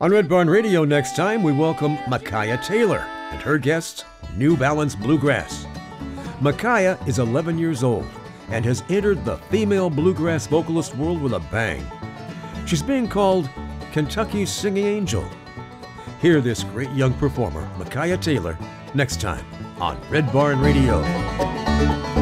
On Red Barn Radio next time, we welcome Micaiah Taylor and her guests, New Balance Bluegrass. Micaiah is 11 years old and has entered the female bluegrass vocalist world with a bang. She's being called Kentucky's Singing Angel. Hear this great young performer, Micaiah Taylor, next time on Red Barn Radio.